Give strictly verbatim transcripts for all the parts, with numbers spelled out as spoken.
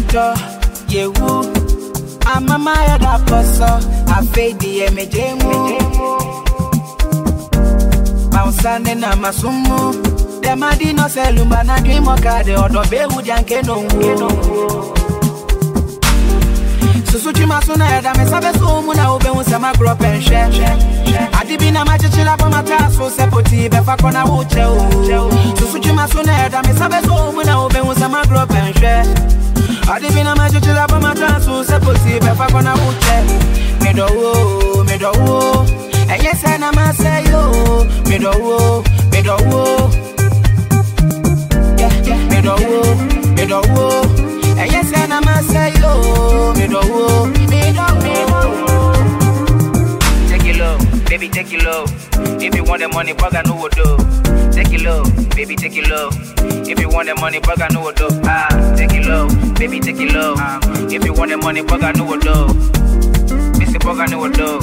Oto, yewu. I'm a maya da poso. I fade the emejemu. Bouncing na masumu. Dem adi no selumba na dream okade odo be wujanke no. Susuchi masuna eda me sabe so mu na obe hu se ma grow penhwe. Adi bi na ma chichira pa mata so sepoti be fa kona wo che o. Susuchi masuna eda me sabe so mu na obe hu se ma grow penhwe. Adi bi na ma chichira pa mata so sepoti be fa kona wo che. Me do wo, me do wo. And yes I na ma say yo. Me do wo, me do wo. Yeah, yeah, me do wo, me do wo. And yes I na ma say yo. Me do wo, me do, me do. Take it low, baby, take it low. If you want the money, bugger no would do. Take it low, baby, take it low. If you want the money, bugger no would do. Ah, take it low, baby, take it low. If you want the money, bugger no would do. Mister Bugger no would do.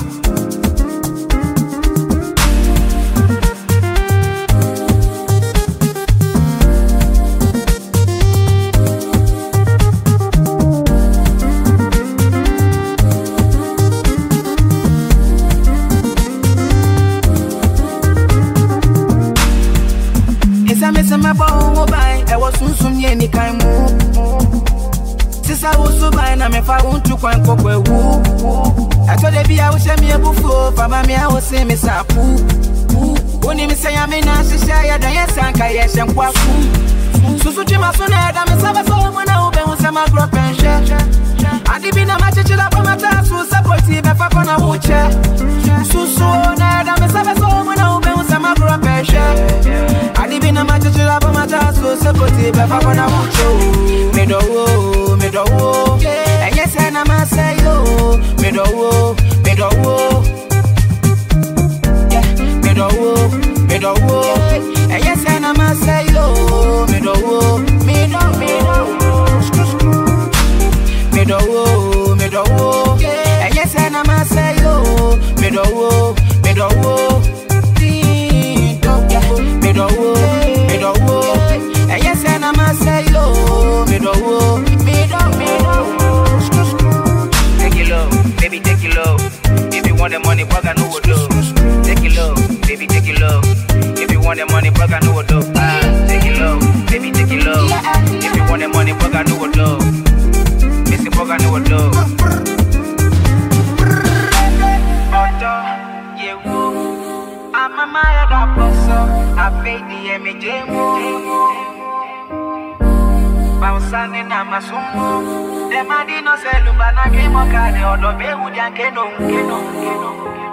My bow by I was soon soon any kind move. Since I was so by na me fa won to kwan kokwe wu. I told the be I will send me a buffo, Papa me I will say me sapu. Oni me say I me na shisha ya dan yes anka yes kwaku. Susu chima so na da me sabe so mo na ube hu se ma grow penhwe. Adi bi na ma chichira pa mata so support be fa kona wo che. Susu na da me sabe so mo na ube hu se ma grow penhwe. Adi bi na ma chichira pa mata so support be fa kona wo che. Me do wo, me do wo. And yes I na ma say yo. Me do wo, me do wo. Yeah, me do wo, me do wo. And yes I na ma say yo. Me do wo, me do, me do. Me do wo, me do wo. And yes I na ma say yo. Me do wo, me do wo. Me do wo, me do wo. And yes I na ma say yo. Me do wo, me do, me do. Take it low, baby, take it low. If you want the money, bugger no would do. Take it low, baby, take it low. If you want the money, bugger no would do. Ah, take it low, baby, take it low. If you want the money, bugger no would do. Mister Bugger no would do. Oto, yewu. I'm a maya da poso. I fade the emejemu. Bouncing na masumu. Dem adi no selumba na dream okade odo be wujanke no, no, no.